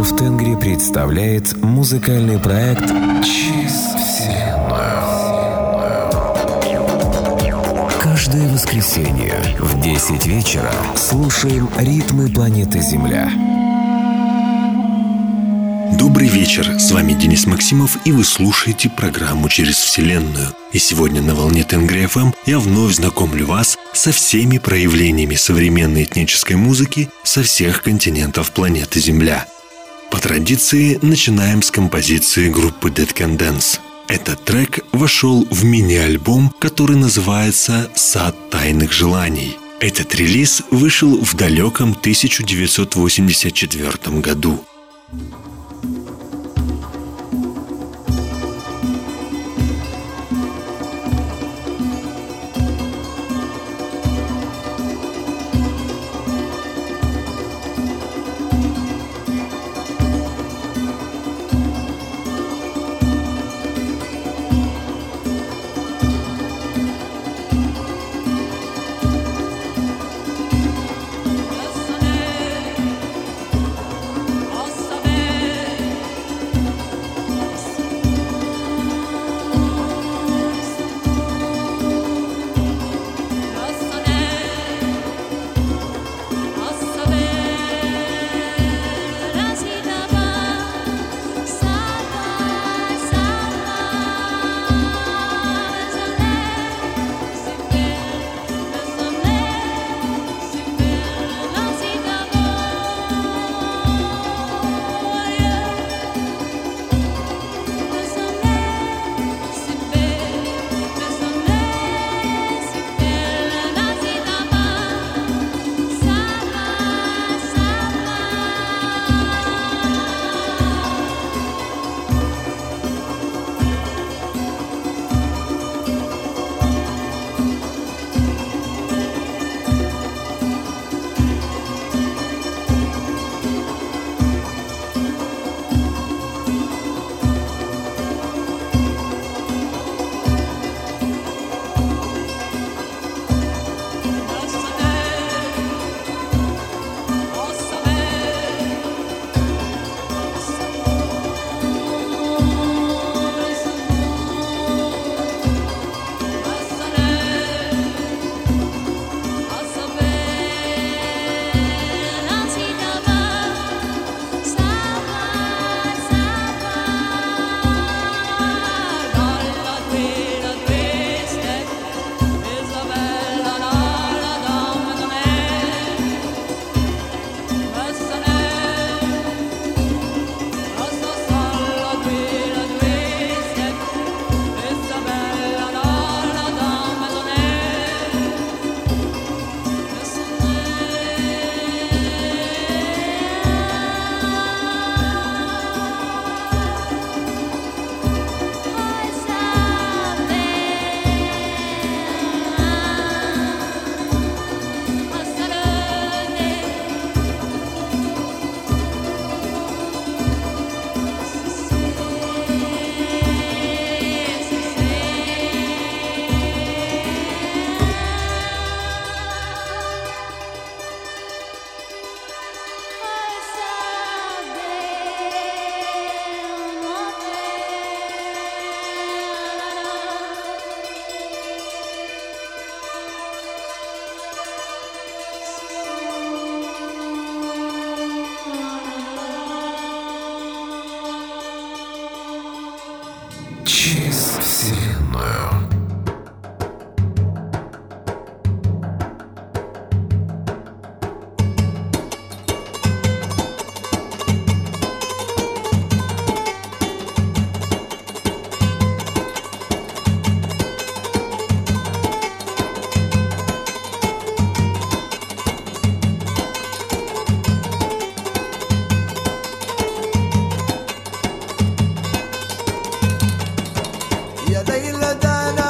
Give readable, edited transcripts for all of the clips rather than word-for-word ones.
Love Tengri представляет музыкальный проект «Через Вселенную». Каждое воскресенье в 10 вечера слушаем ритмы планеты Земля. Добрый вечер, с вами Денис Максимов, и вы слушаете программу «Через Вселенную». И сегодня на волне Тенгри ФМ я вновь знакомлю вас со всеми проявлениями современной этнической музыки со всех континентов планеты Земля. По традиции начинаем с композиции группы Dead Can Dance. Этот трек вошел в мини-альбом, который называется «Сад тайных желаний». Этот релиз вышел в далеком 1984 году. Через Вселенную. يا ليلى دانا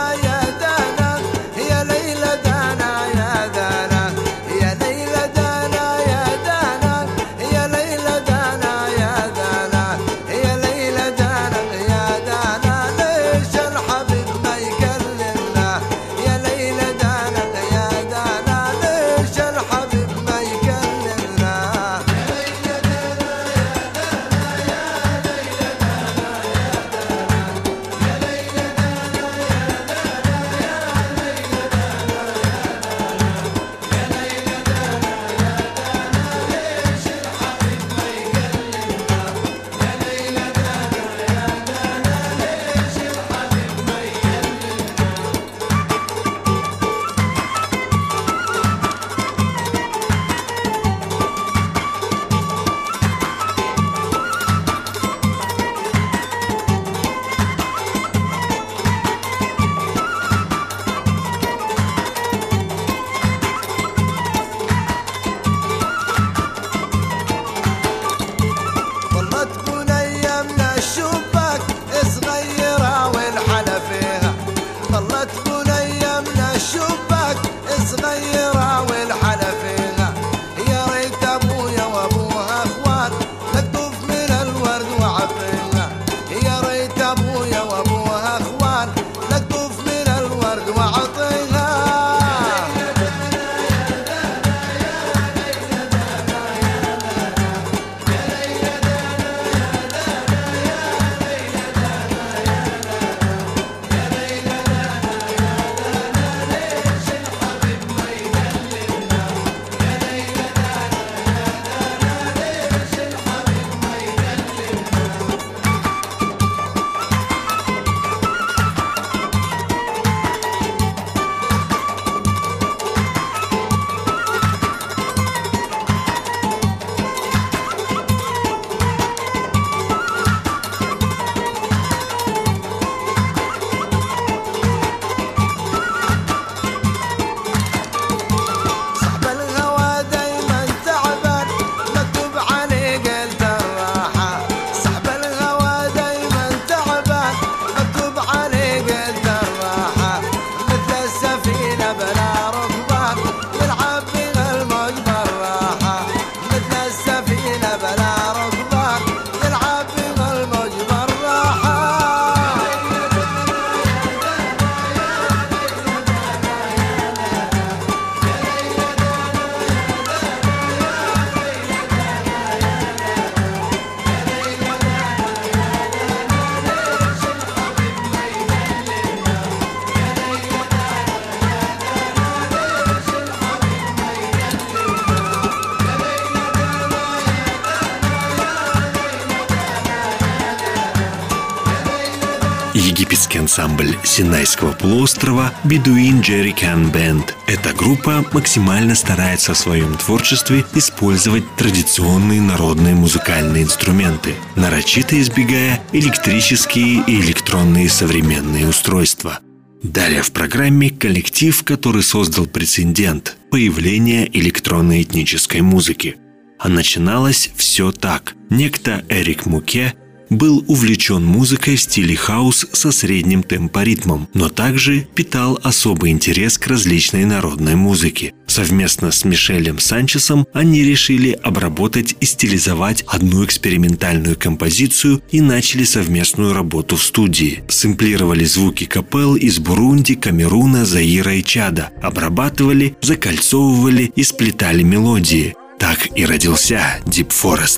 египетский ансамбль Синайского полуострова Bedouin Jerrycan Band. Эта группа максимально старается в своем творчестве использовать традиционные народные музыкальные инструменты, нарочито избегая электрические и электронные современные устройства. Далее в программе коллектив, который создал прецедент появления электронной этнической музыки. А начиналось все так. Некто Эрик Муке был увлечен музыкой в стиле хаус со средним темпоритмом, но также питал особый интерес к различной народной музыке. Совместно с Мишелем Санчесом они решили обработать и стилизовать одну экспериментальную композицию и начали совместную работу в студии. Сэмплировали звуки капелл из Бурунди, Камеруна, Заира и Чада, обрабатывали, закольцовывали и сплетали мелодии. Так и родился Deep Forest.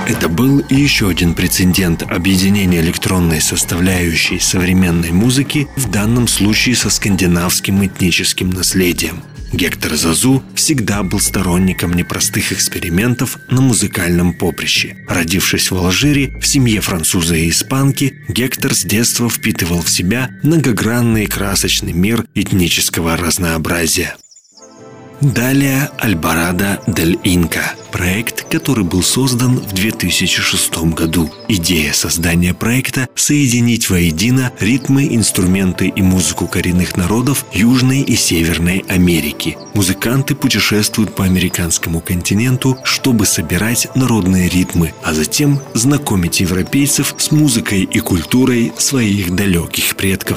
Это был еще один прецедент объединения электронной составляющей современной музыки, в данном случае со скандинавским этническим наследием. Гектор Зазу всегда был сторонником непростых экспериментов на музыкальном поприще. Родившись в Алжире, в семье француза и испанки, Гектор с детства впитывал в себя многогранный и красочный мир этнического разнообразия. Далее «Альборадо дель Инка» – проект, который был создан в 2006 году. Идея создания проекта – соединить воедино ритмы, инструменты и музыку коренных народов Южной и Северной Америки. Музыканты путешествуют по американскому континенту, чтобы собирать народные ритмы, а затем знакомить европейцев с музыкой и культурой своих далеких предков.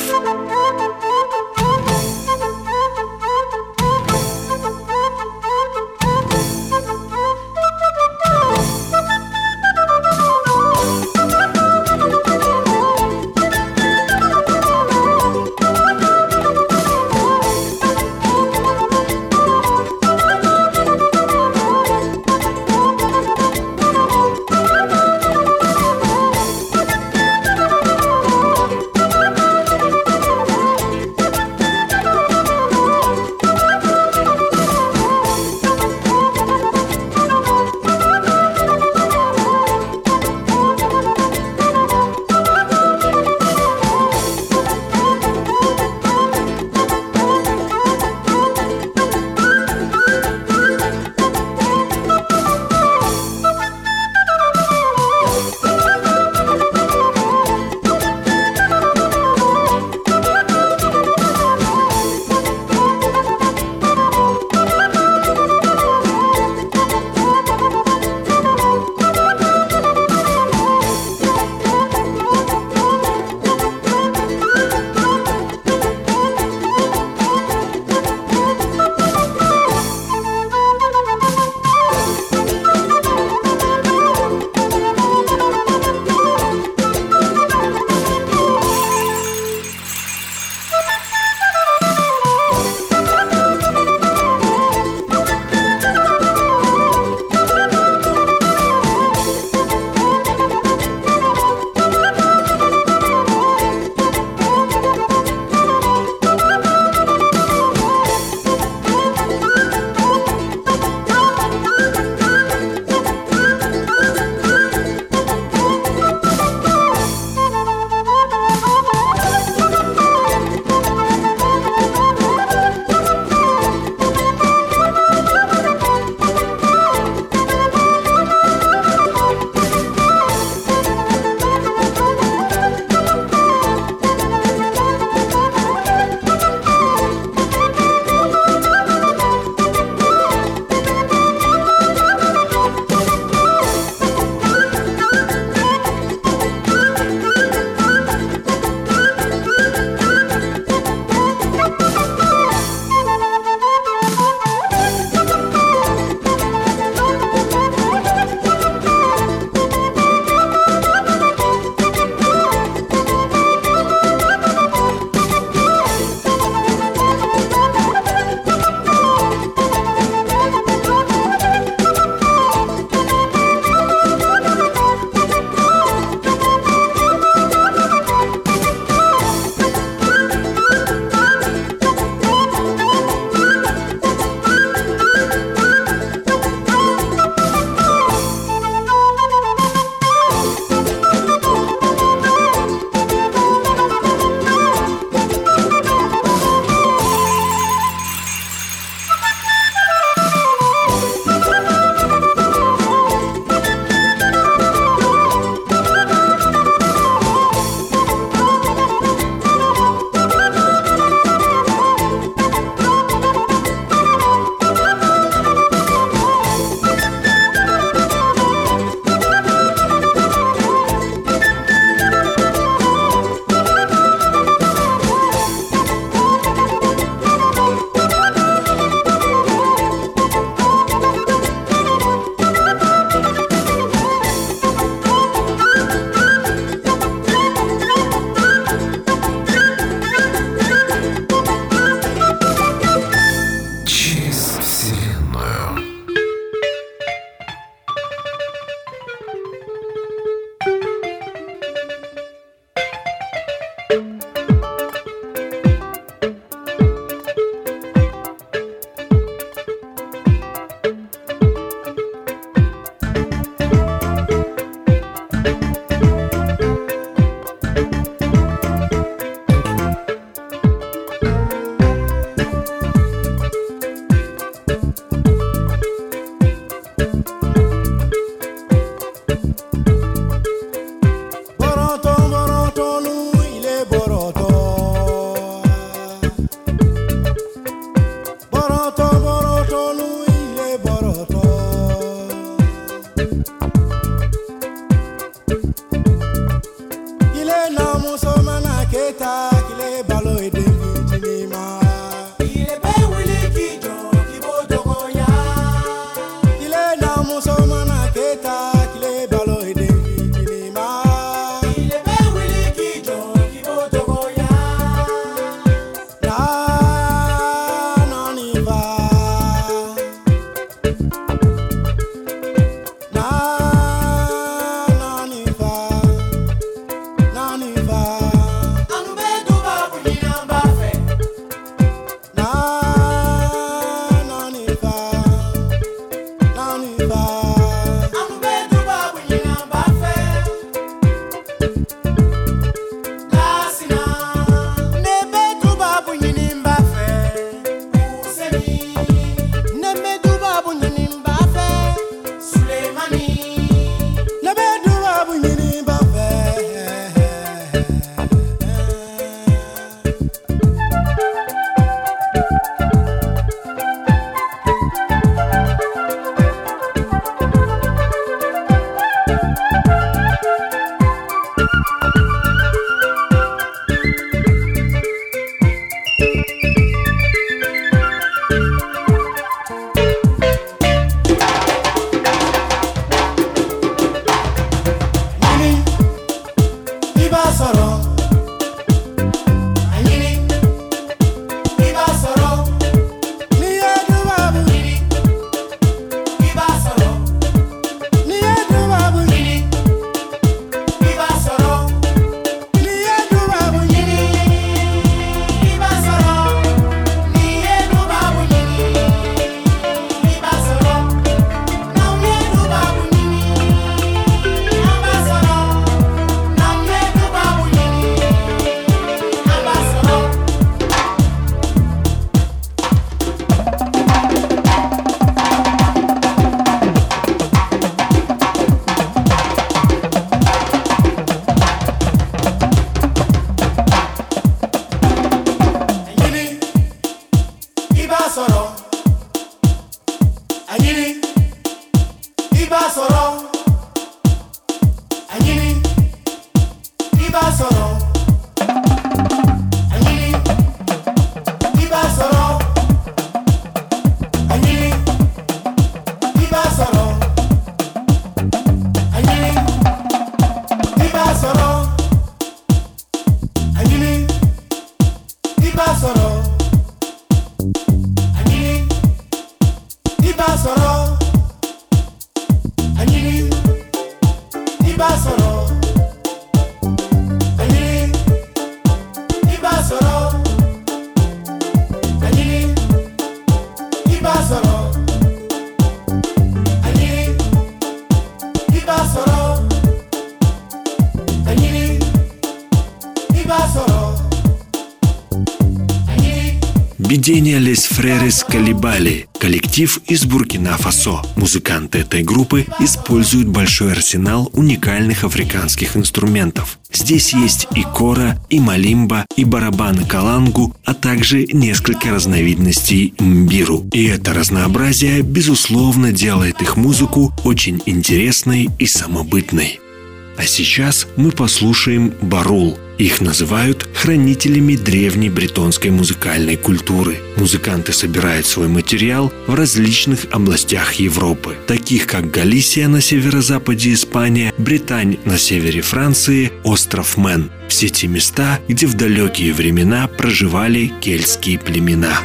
Бедения Les Frères Coulibaly, коллектив из Буркина-Фасо. Музыканты этой группы используют большой арсенал уникальных африканских инструментов. Здесь есть и кора, и малимба, и барабаны калангу, а также несколько разновидностей мбиру. И это разнообразие, безусловно, делает их музыку очень интересной и самобытной. А сейчас мы послушаем барул. Их называют хранителями древней бретонской музыкальной культуры. Музыканты собирают свой материал в различных областях Европы, таких как Галисия на северо-западе Испании, Британь на севере Франции, остров Мэн. Все те места, где в далекие времена проживали кельтские племена.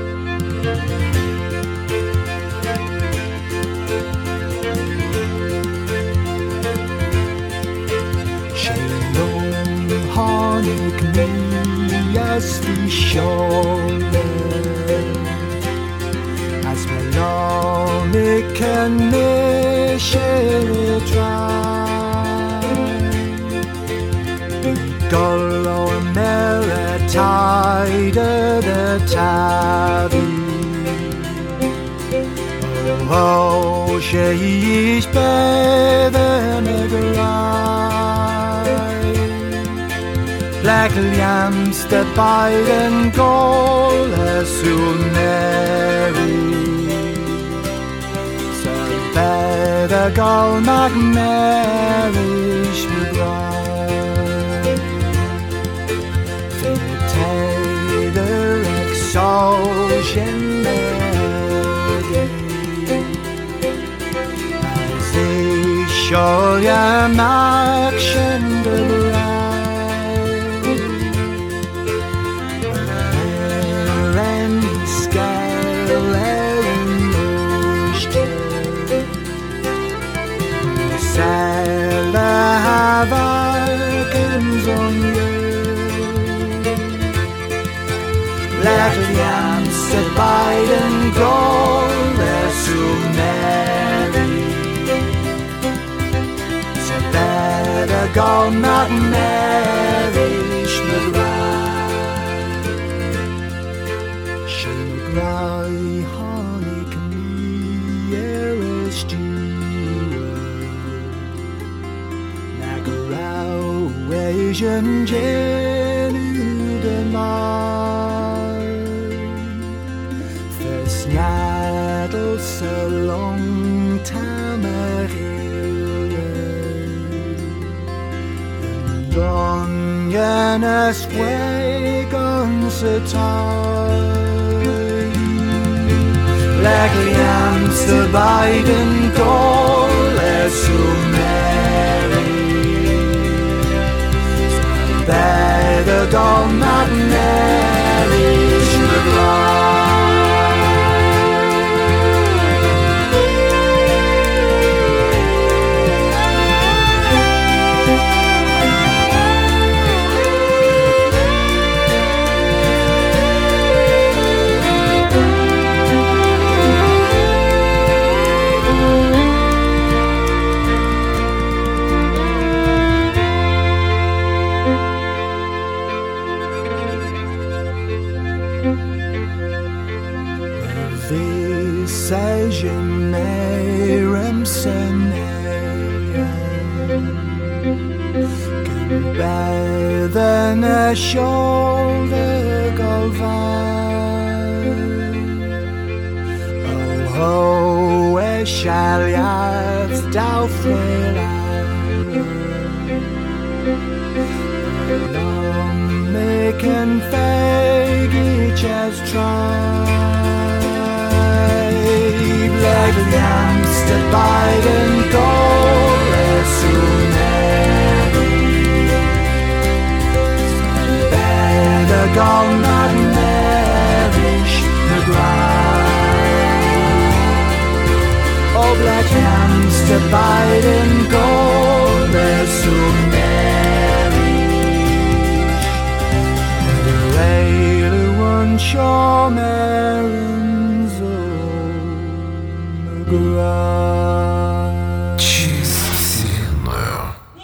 As melodic and Dolo meritide the tabi Oh, she is better Black lambs that bite and gold as soon marry. So bad. the Gull McMarish McGrath Taylor Exulsion As they show your mark Varkens on you Let Janster Biden go They're so merry So better go not marriage McGrath Sugar honey come here is Asian Jenny the night First yaddle so long time And on Janus way guns a time Like Janster Biden goal as so merry Better go not marriage McGrath Than a shoulder golvan Oh, where shall yachts doubtful Long making fag each has tried Like Janster Biden go as soon The Gull McMarish McGrath Oh, black Janster Biden gold They're so marriage The rail one show Marins McGrath Через вселенную.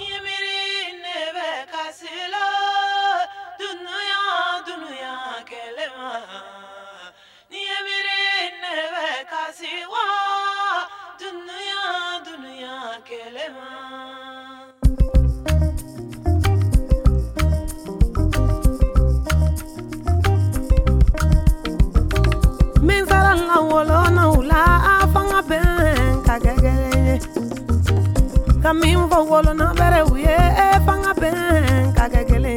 Kamin fo wolo na bere uye fanga ben kagele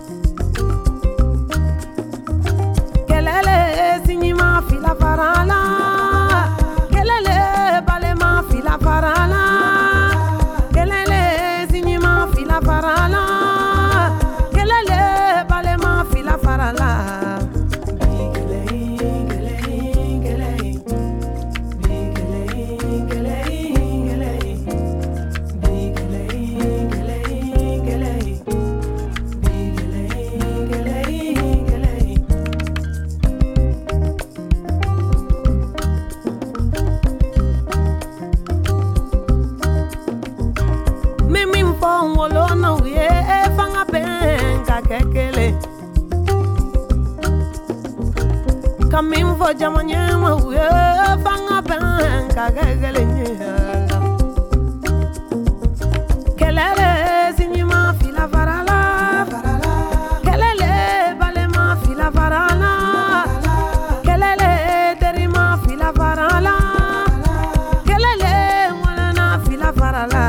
kelele sinyi ma fila farala kelele bale ma fila farala kelele sinyi ma fila farala kelele bale ma fila farala Kamin fo jamanya ma uye fanga ben kagele kelele sinyi ma fila farala kelele bale ma fila farala kelele teri ma fila farala kelele wala na marala.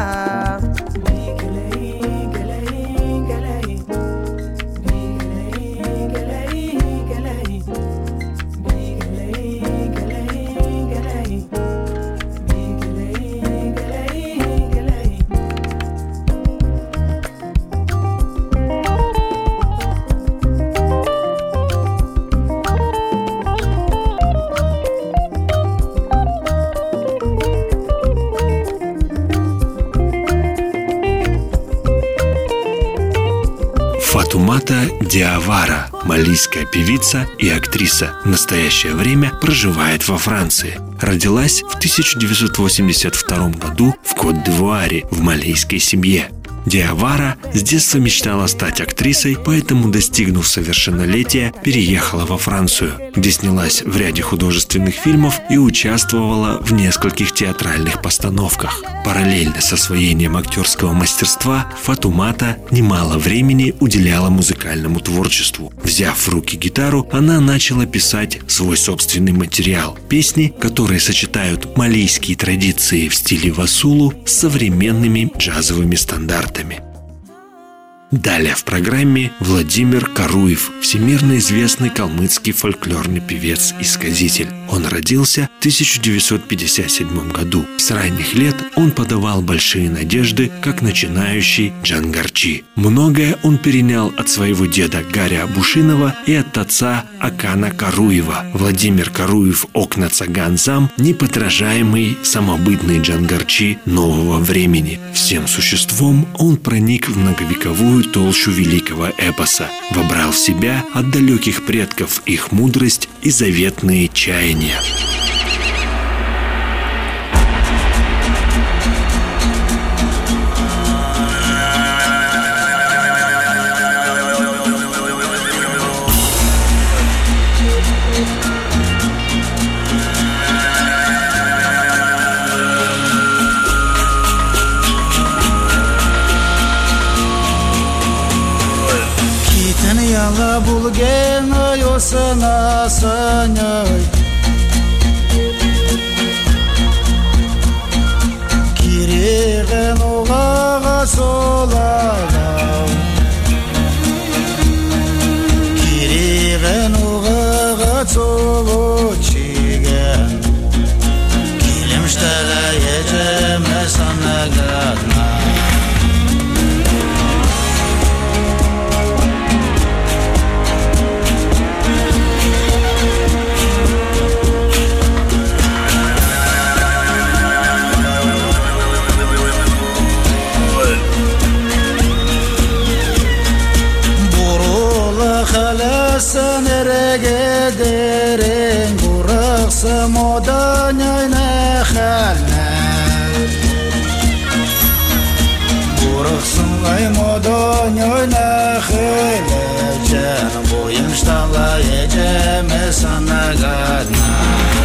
Фатумата Диавара, малийская певица и актриса, в настоящее время проживает во Франции. Родилась в 1982 году в Кот-д'Ивуаре в малийской семье. Диавара с детства мечтала стать актрисой, поэтому, достигнув совершеннолетия, переехала во Францию, где снялась в ряде художественных фильмов и участвовала в нескольких театральных постановках. Параллельно с освоением актерского мастерства Фатумата немало времени уделяла музыкальному творчеству. Взяв в руки гитару, она начала писать свой собственный материал – песни, которые сочетают малийские традиции в стиле васулу с современными джазовыми стандартами. Далее в программе Владимир Каруев, всемирно известный калмыцкий фольклорный певец и сказитель. Он родился в 1957 году. С ранних лет он подавал большие надежды, как начинающий джангарчи. Многое он перенял от своего деда Гаря Абушинова и от отца Акана Каруева. Владимир Каруев Окна Цаганзам – неподражаемый самобытный джангарчи нового времени. Всем существом он проник в многовековую толщу великого эпоса, вобрал в себя от далеких предков их мудрость и заветные чаяния. Yalla bulgena yosana sanyay Kiregen ogaga solala Kiregen ogaga solo chigen Kilim shtala yeceme sana gadna Senregederin burası modanyayna khalna Burasın ay modanyayna khala Can boyum shtala yeceme sana gadna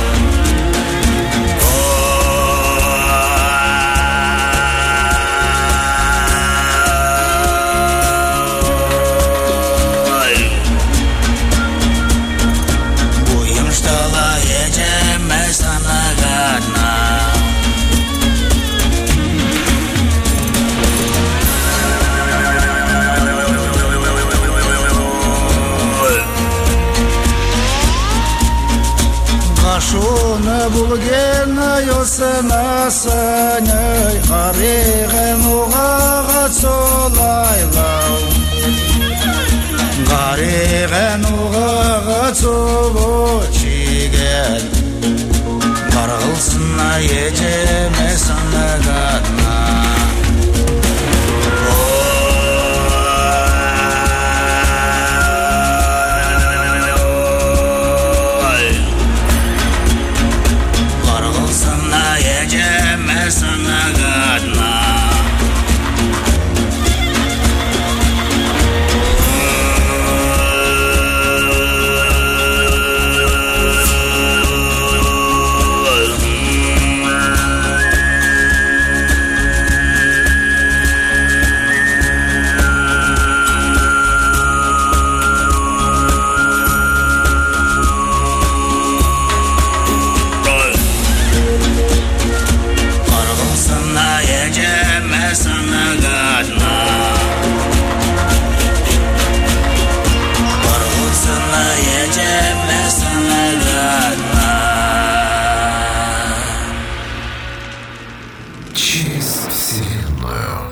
Шуна булгена йосена саняй Гареген угага цолайлау Гареген угага цолочиген Карғылсына ежеме сана гадна Через вселенную.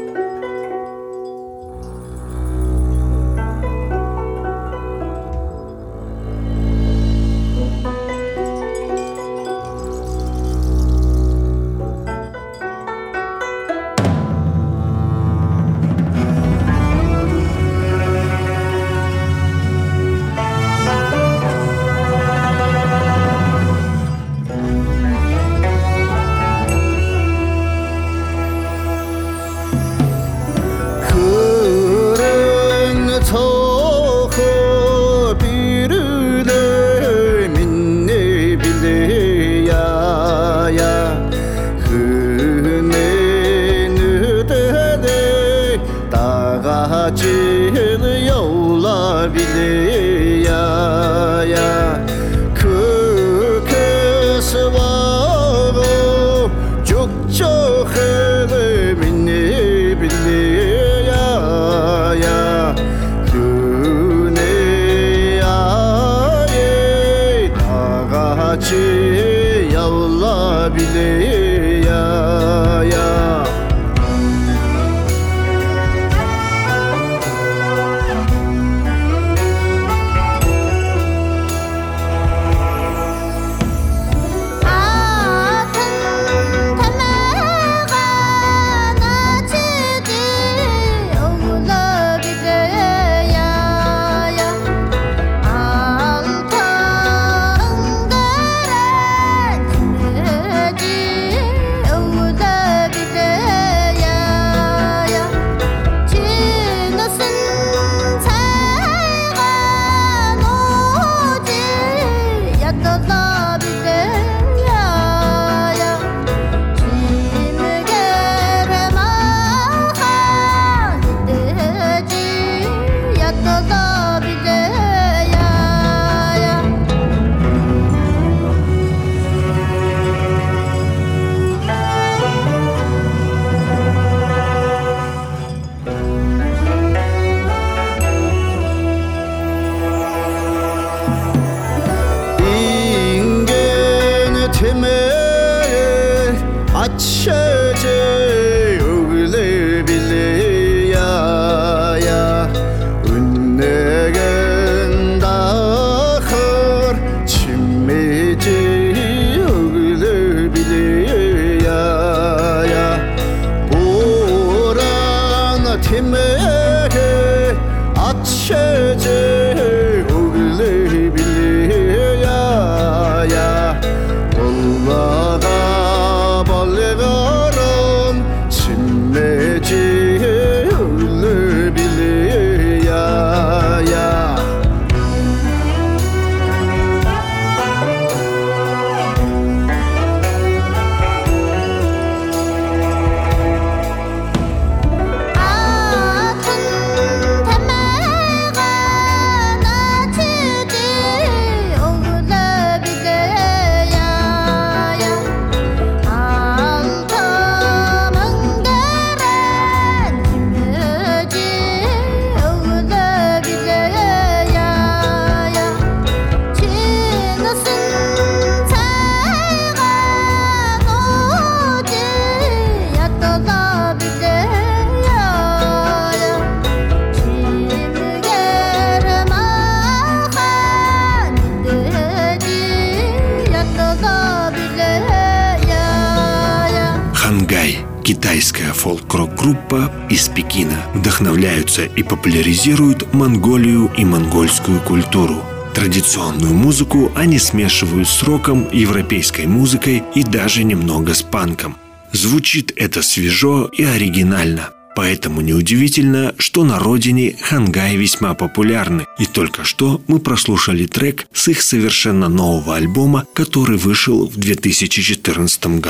Китайская фолк-рок-группа из Пекина вдохновляются и популяризируют Монголию и монгольскую культуру. Традиционную музыку они смешивают с роком, европейской музыкой и даже немного с панком. Звучит это свежо и оригинально. Поэтому неудивительно, что на родине хангай весьма популярны. И только что мы прослушали трек с их совершенно нового альбома, который вышел в 2014 году.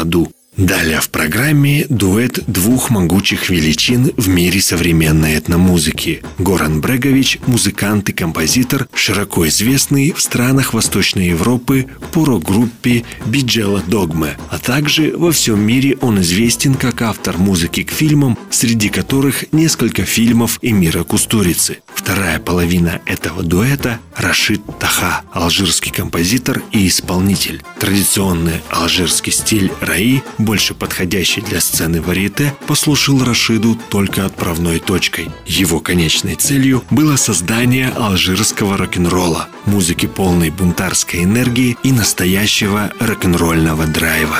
Далее в программе дуэт двух могучих величин в мире современной этномузыки. Горан Брегович – музыкант и композитор, широко известный в странах Восточной Европы по рок-группе Биджела Догме, а также во всем мире он известен как автор музыки к фильмам, среди которых несколько фильмов Эмира Кустурицы. Вторая половина этого дуэта – Рашид Таха, алжирский композитор и исполнитель. Традиционный алжирский стиль раи, больше подходящий для сцены варьете, послужил Рашиду только отправной точкой. Его конечной целью было создание алжирского рок-н-ролла, музыки полной бунтарской энергии и настоящего рок-н-ролльного драйва.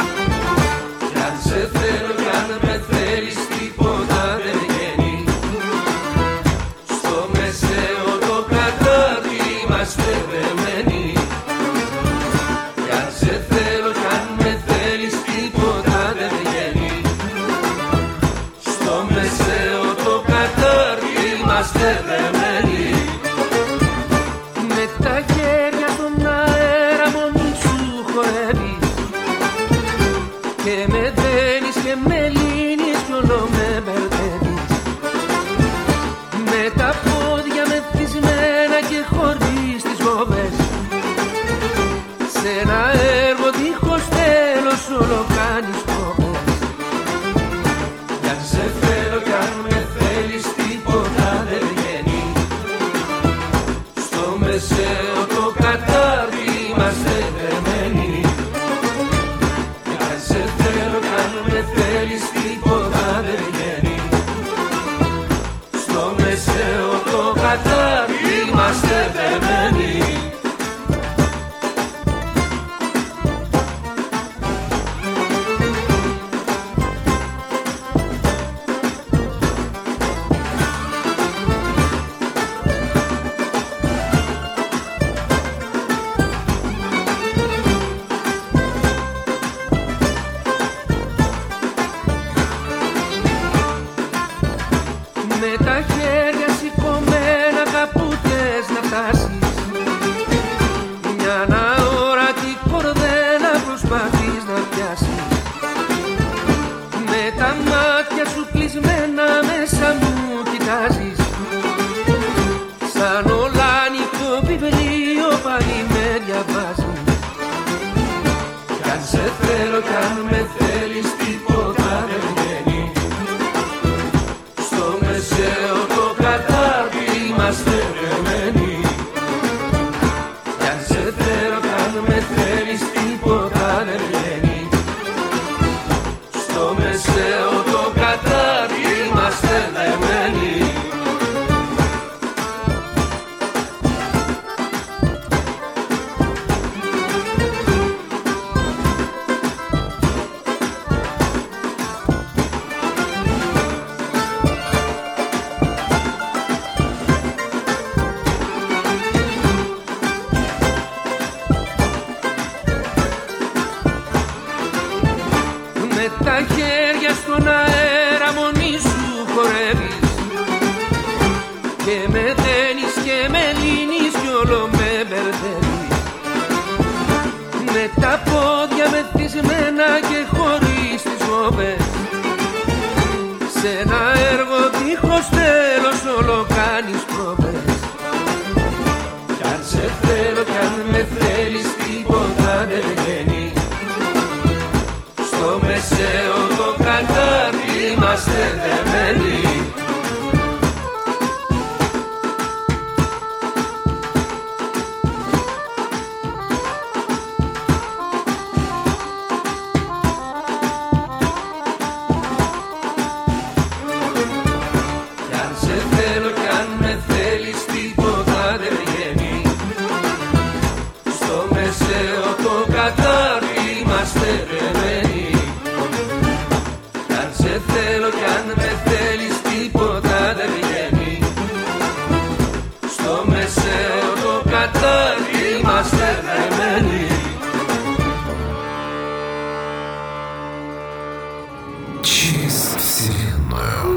Με τα χέρια στον αέρα μόνη σου χορεύεις και με δένεις και με λύνεις κι όλο με μπερδεύεις. Με τα πόδια μεθυσμένα και χωρίς τις γόβες, σε ένα έργο δίχως τέλος όλο κάνεις κόβες. Κι αν σε θέλω κι αν με θέλεις τίποτα δεν βγαίνει, στο μεσαίο το κατάρτι είμαστε δεμένοι. Κι αν σε θέλω κι αν με θέλεις τίποτα δεν βγαίνει, στο μεσαίο το κατάρτι είμαστε δεμένοι. Με τα χέρια σηκωμένα κάπου θες να φτάσεις, μια αόρατη κορδέλα προσπαθείς να πιάσεις. Με τα μάτια σου κλεισμένα μέσα μου κοιτάζεις, σαν ολάνικο βιβλίο πάλι με διαβάζεις. Κι αν σε θέλω κι αν με θέλεις τίποτα δεν βγαίνει, στο μεσαίο το κατάρτι είμαστε δεμένοι. Κι αν σε θέλω κι αν με θέλεις τίποτα δεν βγαίνει, στο μεσαίο το κατάρτι είμαστε δεμένοι. Με τα χέρια στον αέρα μόνη σου χορεύεις και με δένεις και με λύνεις κι όλο με μπερδεύεις. Με τα πόδια μεθυσμένα και χωρίς τις γόβες, σε ένα έργο δίχως τέλος όλο κάνεις πρόβες. Κι αν σε θέλω κι αν με θέλεις τίποτα δεν βγαίνει, στο μεσαίο το κατάρτι είμαστε δεμένοι. Κι αν σε θέλω κι αν με θέλεις τίποτα δεν βγαίνει, στο μεσαίο το κατάρτι είμαστε δεμένοι. Κι αν σε θέλω κι αν με θέλεις τίποτα δεν βγαίνει, στο μεσαίο το κατάρτι είμαστε δεμένοι. Через вселенную.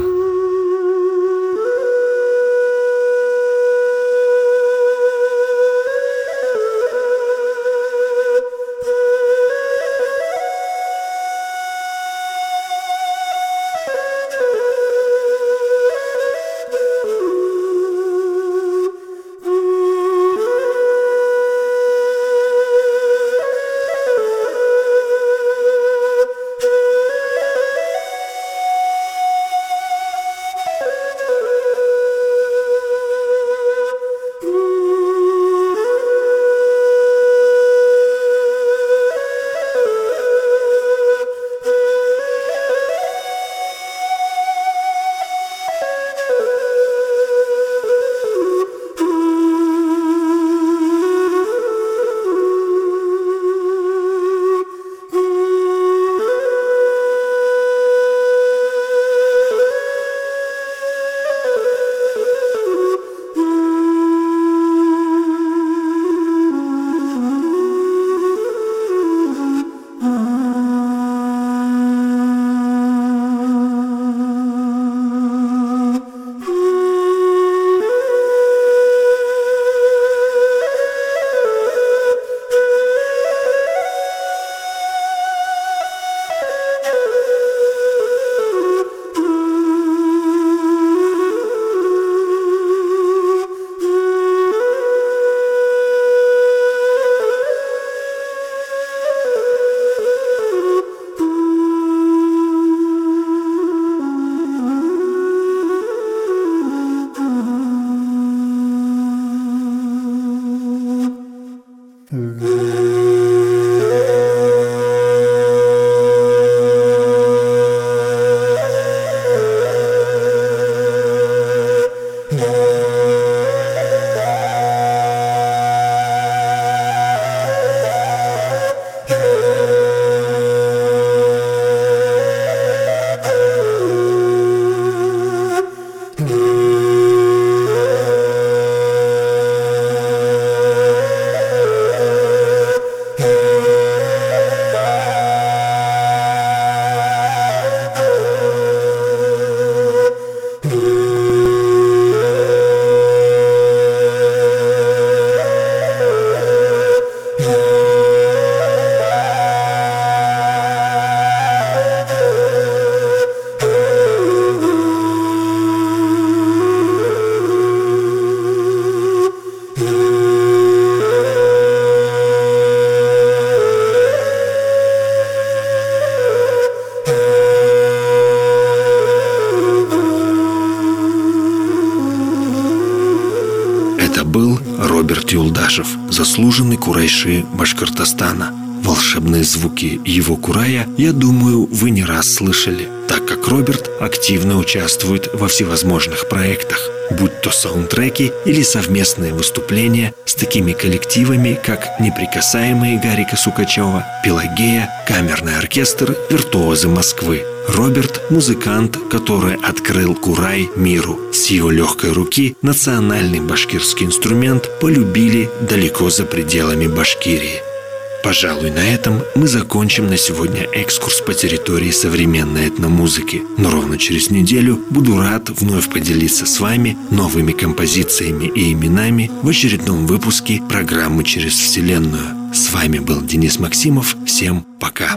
был Роберт Юлдашев, заслуженный курайши Башкортостана. Волшебные звуки его курая, я думаю, вы не раз слышали, так как Роберт активно участвует во всевозможных проектах, будь то саундтреки или совместные выступления с такими коллективами, как «Неприкасаемые» Гарика Сукачева, «Пелагея», камерный оркестр «Виртуозы Москвы». Роберт – музыкант, который открыл курай миру. С его легкой руки национальный башкирский инструмент полюбили далеко за пределами Башкирии. Пожалуй, на этом мы закончим на сегодня экскурс по территории современной этномузыки. Но ровно через неделю буду рад вновь поделиться с вами новыми композициями и именами в очередном выпуске программы «Через Вселенную». С вами был Денис Максимов. Всем пока.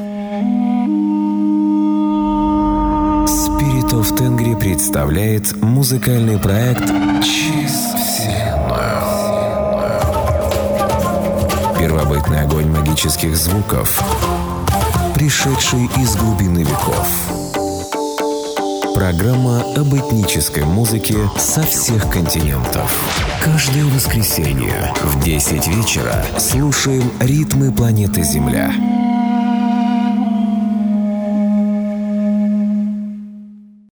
Spirit of Tengri представляет музыкальный проект «Через Вселенную». Первобытный огонь магических звуков, пришедший из глубины веков. Программа об этнической музыке со всех континентов. Каждое воскресенье в 10 вечера слушаем ритмы планеты Земля.